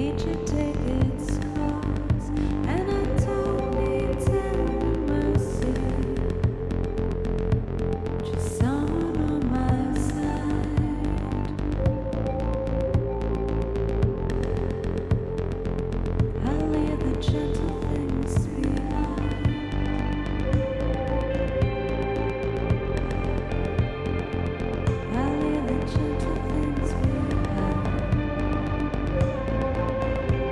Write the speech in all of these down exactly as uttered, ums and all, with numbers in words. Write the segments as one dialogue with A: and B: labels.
A: Gentle things behind.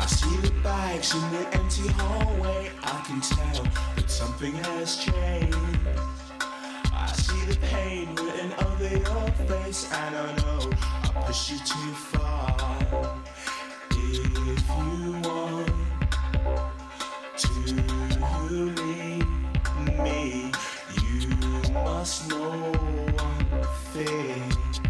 A: see the bags in the empty hallway. I can tell that something has changed. I see the pain written over your face, and I know I push you too far. If you want to leave me, you must know one thing.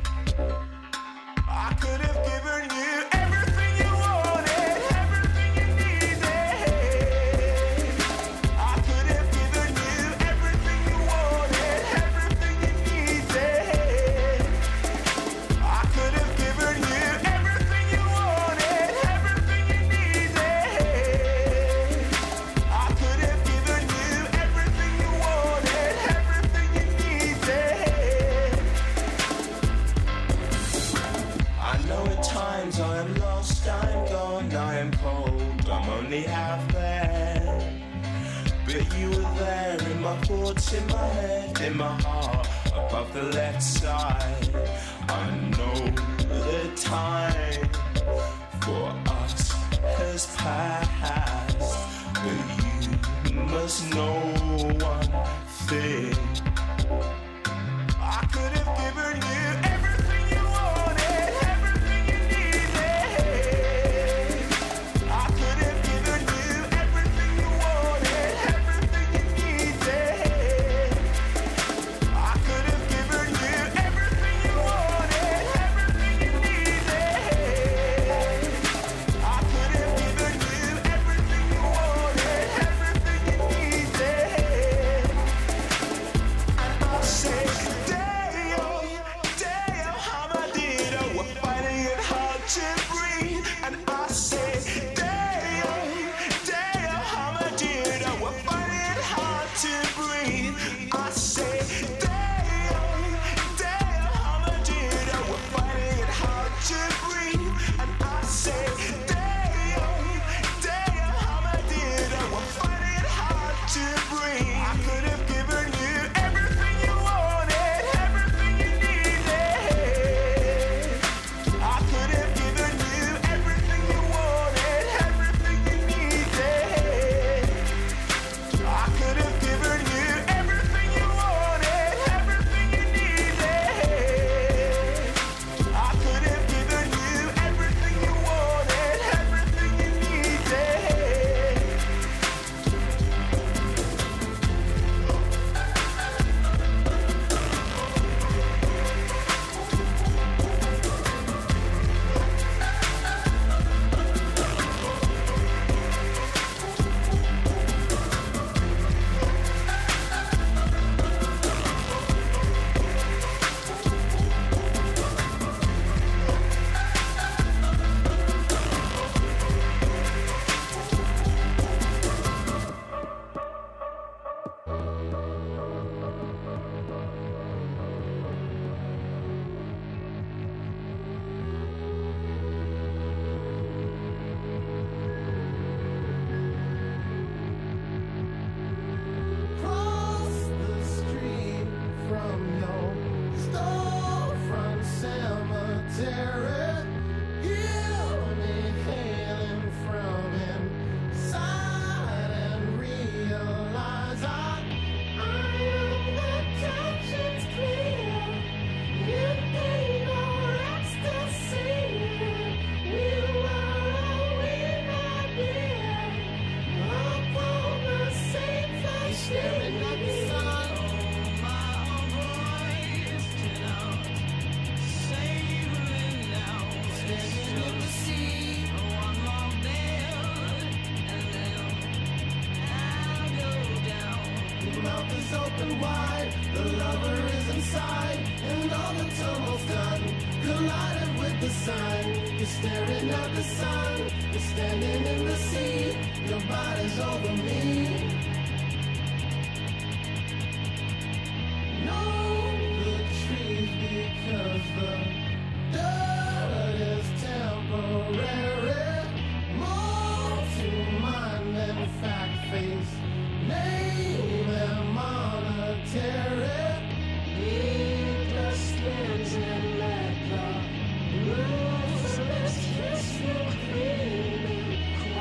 A: I could have given you everything you wanted, everything you needed. I could have given you everything you wanted, everything you needed. I could have given you everything you wanted, everything you needed. I could have given you everything you wanted, everything you needed. I know at times I am lost, I'm gone, I am cold, I'm only half there. But you were there in my thoughts, in my head, in my heart, above the left side. I know the time for us has passed, but you must know one thing. I could have given you everything you wanted, everything you needed. I could have given you everything you wanted, everything you needed. I could have given you everything you wanted, everything you needed. I could have given you everything you wanted, everything you needed. And I'll say, damn, damn, how I did. Oh, we're finding it hard to breathe. And I say, damn, damn, how I did. Oh, we're finding it hard to breathe. I say, damn, damn, how I did. Oh, we're finding it hard to breathe. And I say, damn, damn, how I did. Oh, we're finding it hard to breathe. I could have given you everything you wanted, everything you needed. I could have given you everything you wanted, everything you needed. I could have given you everything you wanted, everything you needed. I could have given you everything you wanted, everything you needed.
B: Cross the street from your storefront cemetery. Hear me hailing from inside and realize I, I am the conscience clear. You ain't no ecstasy. We were all we might be. Up on the same place, staring at the sun. Standing in the sea. The mouth is open wide, the lover is inside, and all the tumult's done, collided with the sun. You're staring at the sun, you're standing in the sea, your body's over me. Know the trees because the dirt is temporary. More to mind than fact face. Name and monetary. Need the spins and let the ruthless kiss you clean.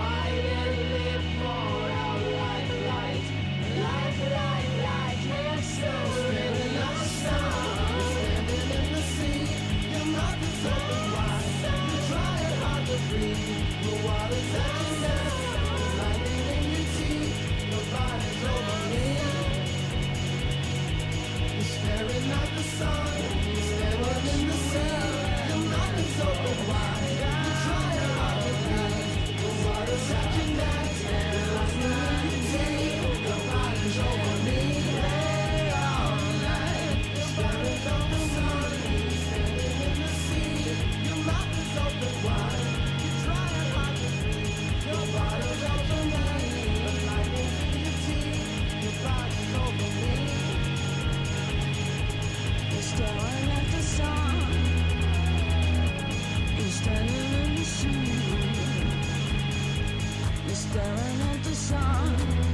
C: staring at the sun.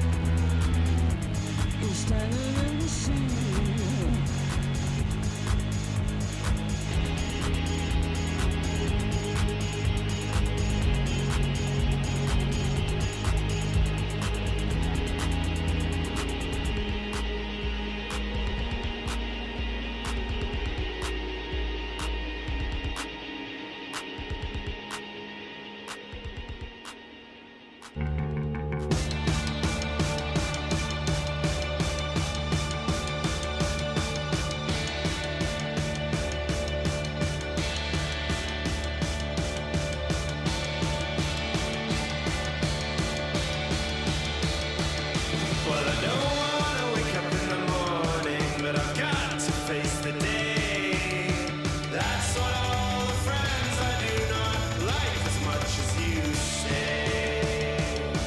C: You're standing in the sea.
A: Well, I don't wanna wake up in the morning, but I've got to face the day. That's what all the friends I do not like as much as you say.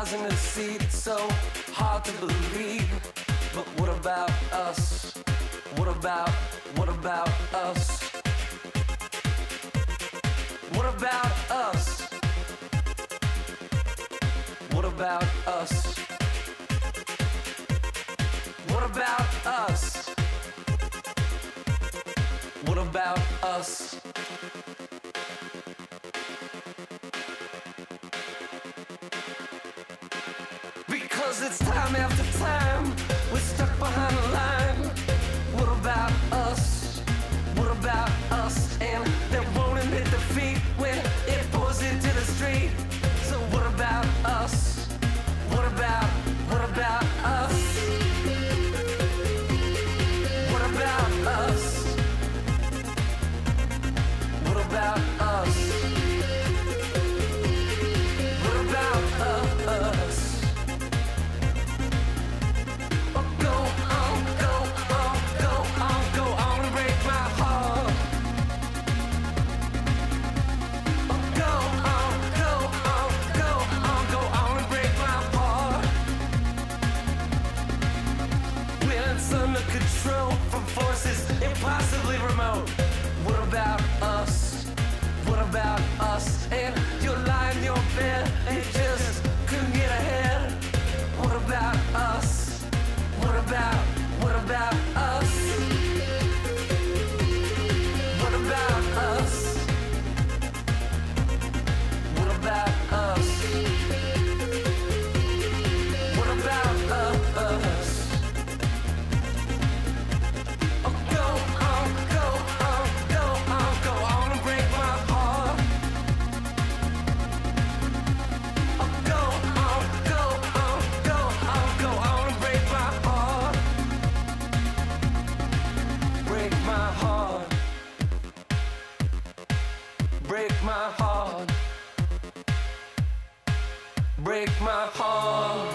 D: rising to see it's so hard to believe. But what about us? What about, what about us? What about us? What about us? What about us? What about us? Because it's time after time, we're stuck behind the line. What about us? What about us? And they won't admit defeat when it pours into the street. So what about us? What about, what about us? What about us? What about us? What about us? Oh, go on, go on, go on, go on and break my heart. Oh, go on, go on, go on, go on and break my heart. When it's under control from forces impossibly remote. What about us? What about us? And you're lying in your bed and you just couldn't get ahead. What about us? What about, what about us? What about us? What about us? What about us? Oh, go on, go on, go on, go on and break my heart. Oh, go on, go on, go on, go on and break my heart. Break my heart. Break my heart. Break my heart.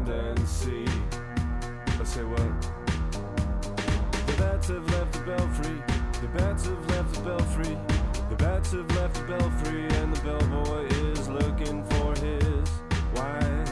E: and see. I say what? The bats have left the belfry. The bats have left the belfry. The bats have left the belfry, and the bellboy is looking for his wine.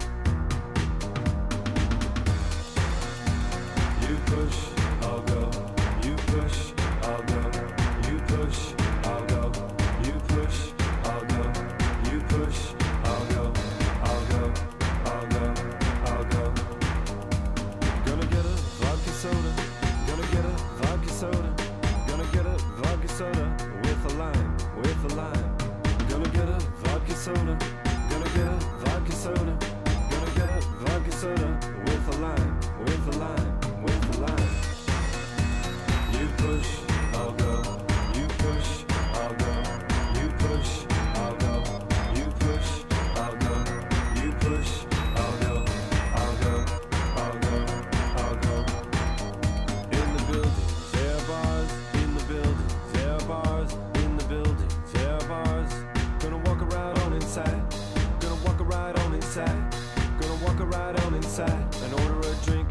E: You push, I'll go. You push, I'll go. You push, I'll go. You push, I'll go. You push, I'll go. I'll go. I'll go. I'll go. Gonna get a vodka soda. Gonna get a vodka soda. Gonna get a vodka soda with a lime, with a lime. Gonna get a vodka soda. Gonna get a vodka soda. Gonna get a vodka soda with a lime, with a lime, with a lime. You push, I'll go. You push, I'll go. You push, I'll go. You push, I'll go. You push, I'll go. I'll go. I'll go. I'll go. In the building, there are bars. In the building, there are bars. In the building, there are bars. Gonna walk a ride on inside. Gonna walk a ride on inside. Gonna walk a ride on inside and order a drink.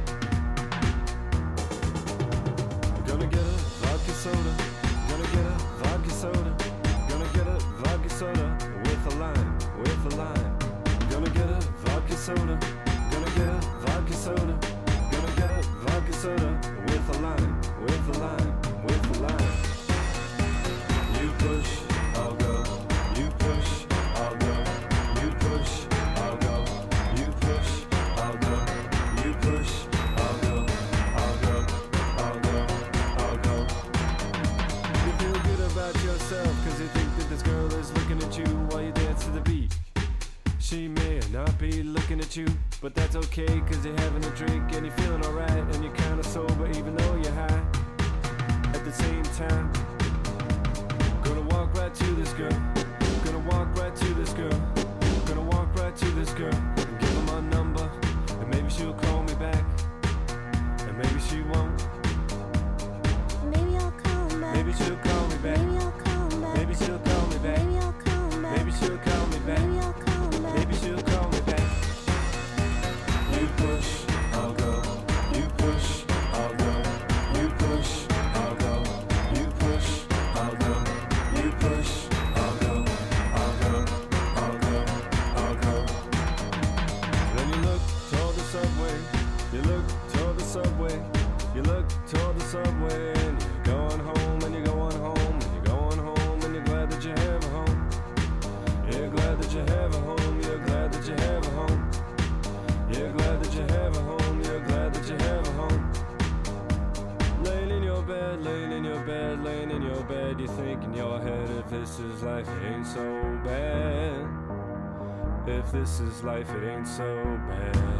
E: Gonna get a vodka soda. Gonna get a vodka soda. Gonna get a vodka soda with a lime, with a lime. Gonna get a vodka soda. Gonna get a vodka soda. Gonna get a vodka soda with a lime, with a lime, with a lime. You push, I'll go. You push, I'll go. You push, I'll go. You push, I'll go. You push, I'll go. I'll go. I'll go. I'll go. You feel good about yourself cause you think that this girl is looking at you while you dance to the beat. She may not be looking at you, but that's okay cause you're having a drink and you're feeling alright and you're kinda sober even though you're high. At the same time, gonna walk right to this girl. Gonna walk right to this girl. Gonna walk right to this girl and give her my number. And maybe she'll call me back. And maybe she won't.
B: Maybe I'll come back.
E: Maybe she'll call me back.
B: Maybe I'll come back.
E: Maybe she'll call me back.
B: Maybe I'll come back.
E: Maybe she'll call me back.
B: Maybe I'll come back.
E: Maybe she'll call me back. You push, I'll go. You push, I'll go. You push, I'll go. You push, I'll go. You push, I'll go. I'll go. I'll go. I'll go. Then you look toward the subway. You look toward the subway. You look toward the subway and you're going home and you're going home and you're going home and you're glad that you have a home. You're glad that you have a home. You're glad that you have a home. You're glad that you have a home. You're glad that you have a home. Laying in your bed, laying in your bed, laying in your bed. You think in your head, if this is life, it ain't so bad. If this is life, it ain't so bad.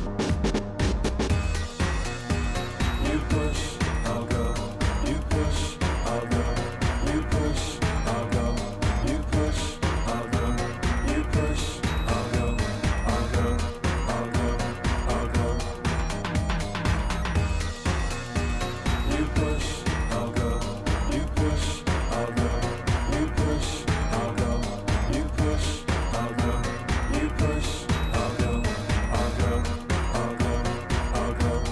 E: You push, I'll go. You push, I'll go. You push, I'll go. You push, I'll go. You push, I'll go. I'll go. I'll go. I'll go. You push, I'll go. You push, I'll go. You push, I'll go. You push, I'll go. You push, I'll go. I'll go. I'll go. I'll go.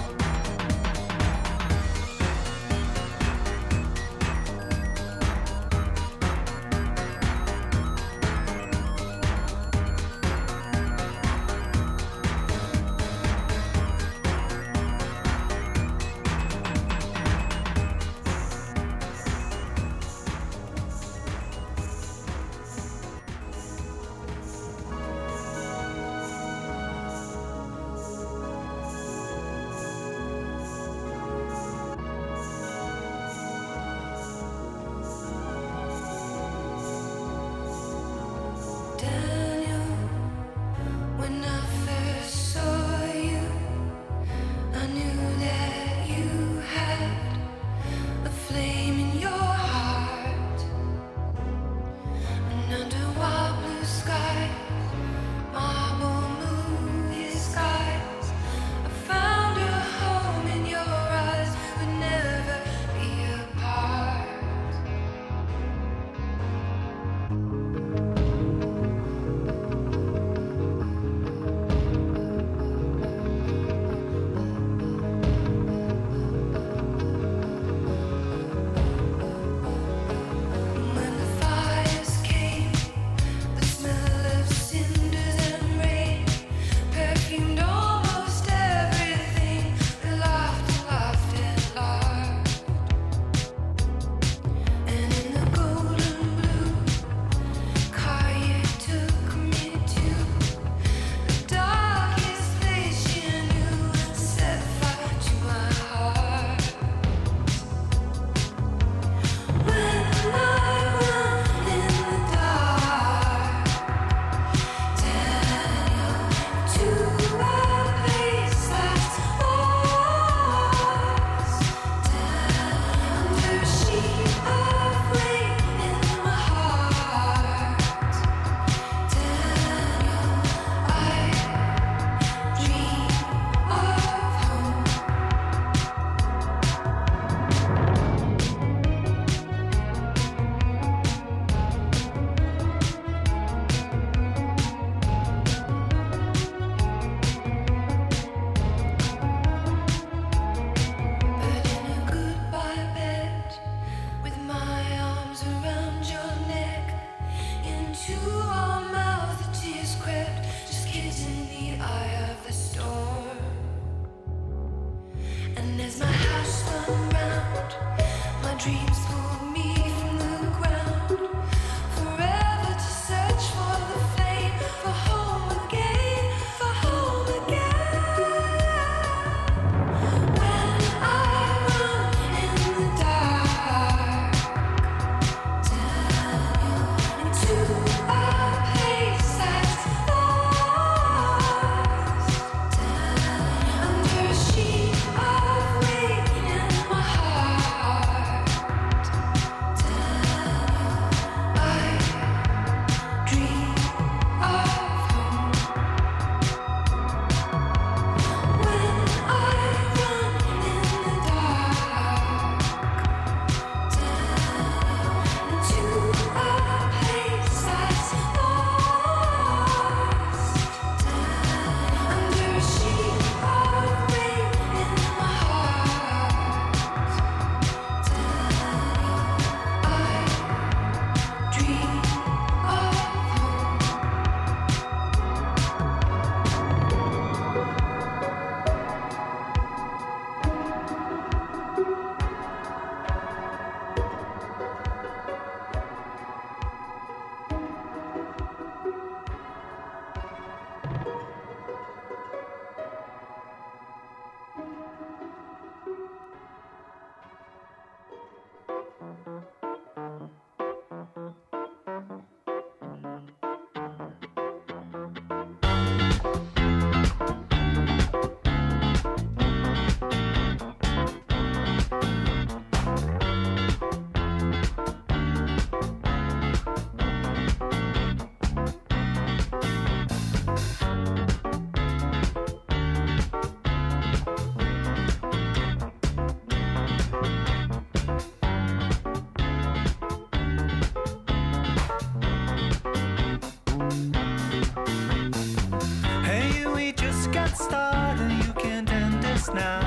F: Hey, we just got started, you can't end this now.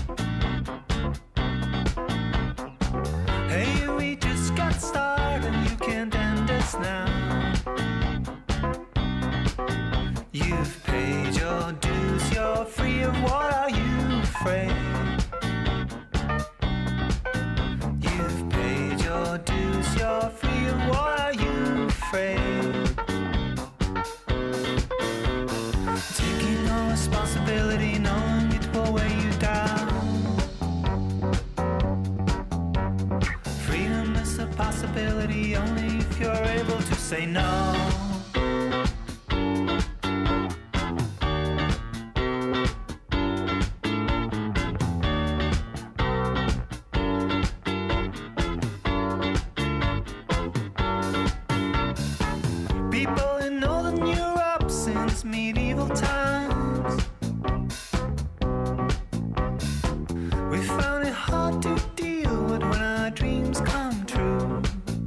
F: Hey, we just got started, you can't end this now. You've paid your dues, you're free of what are you afraid? You've paid your dues, you're free of what are you afraid? Taking no responsibility, knowing it will weigh you down. Freedom is a possibility only if you're able to say no. People in Northern Europe since medieval times, we found it hard to deal with when our dreams come true.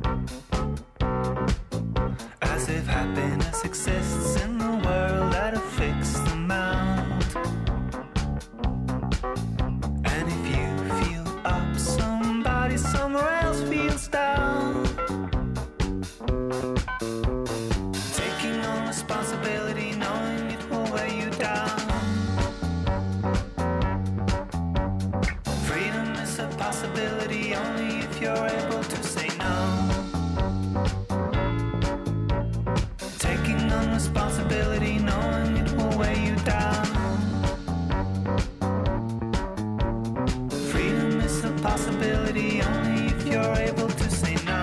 F: As if happiness exists in the world at a fixed amount. And if you feel up, somebody somewhere else feels down. Taking on responsibility, knowing it will weigh you down. Freedom is a possibility only if you're able to say no. Taking on responsibility, knowing it will weigh you down. Freedom is a possibility only if you're able to say no.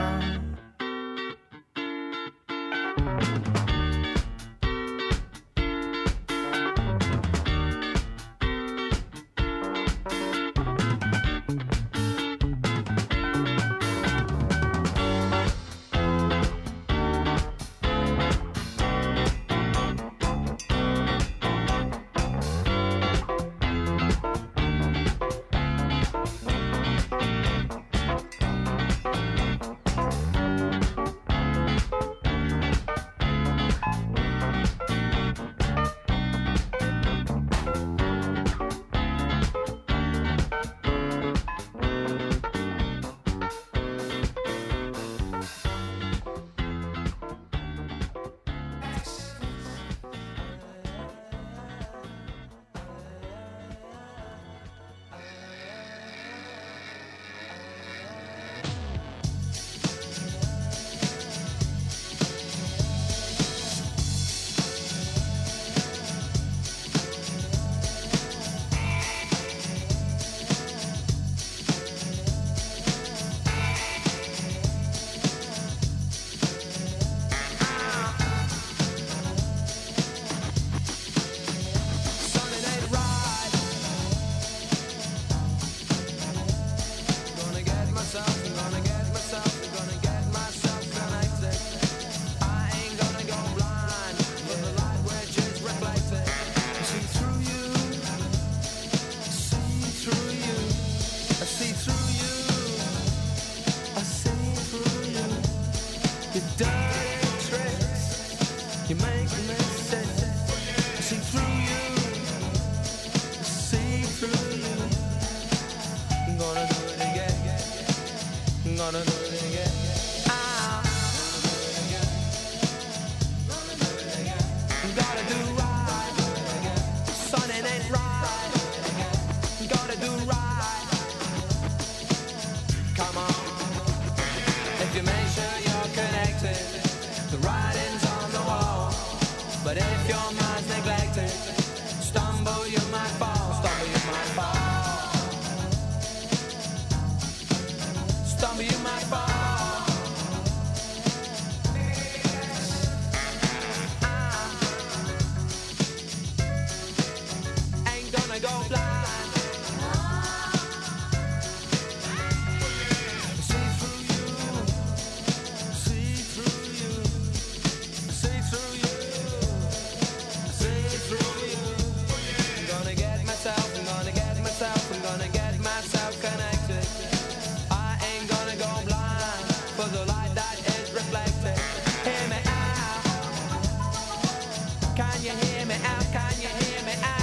G: can you hear me out? Can you hear me out?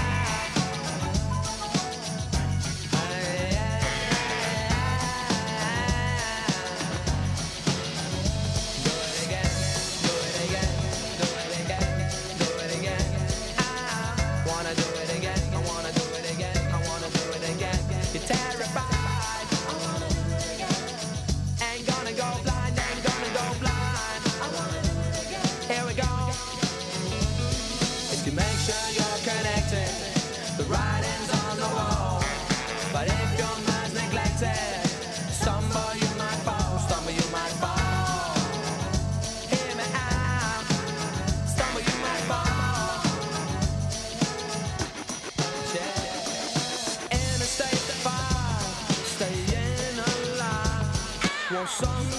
G: Song